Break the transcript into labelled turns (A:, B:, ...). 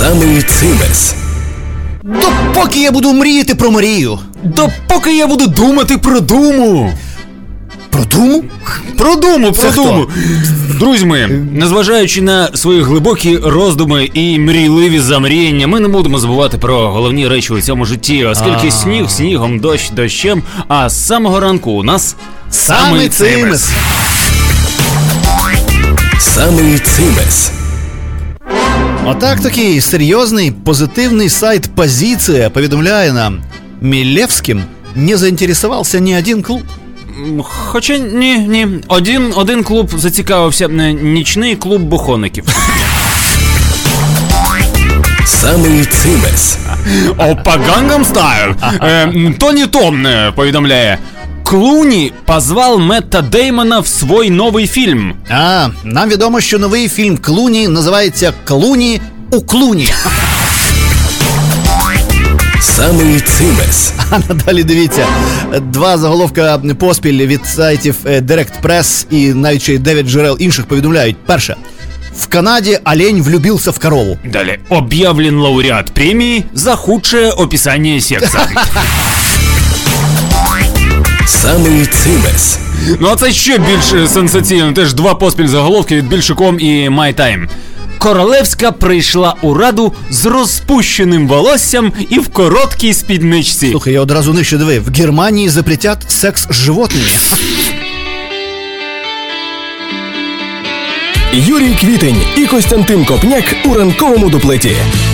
A: Самий цимес.
B: Допоки я буду мріяти про Марію.
C: Допоки я буду думати про Думу.
B: Про Думу?
C: Про Думу.
B: Хто?
C: Друзі мої, незважаючи на свої глибокі роздуми і мрійливі замріяння, ми не будемо забувати про головні речі у цьому житті, оскільки сніг снігом, дощ дощем, а з самого ранку у нас самий цимес.
A: Самий цимес.
B: Отак такий серйозний, позитивний сайт «Позиция» повідомляє нам: Милевским не заінтересувався ні один клуб.
C: Хоча ні. Один клуб зацікавився, нічний клуб бухоників.
A: Самий цимес.
C: Опа, Gangnam Style. Тоні Том повідомляє: Клуні позвав Метта Деймона в свій новий фільм.
B: Нам відомо, що новий фільм Клуні називається «Клуні у Клуні».
A: Самий цимес.
B: А надалі дивіться, 2 заголовка поспіль від сайтів Direct Press і навіть ще 9 джерел інших повідомляють. Перше. В Канаде олень влюбился в корову.
C: Далі. Об'явлен лауреат премії за худшее описание секса.
A: Самий цимес.
C: Ну а це ще більш сенсаційно. Теж 2 поспіль заголовки від Більшиком і My Time. Королевська прийшла у раду з розпущеним волоссям і в короткій спідничці.
B: Слухай, я одразу нижче диви. В Германії запретять секс з животними.
D: Юрій Квітень і Костянтин Копняк у ранковому дуплеті.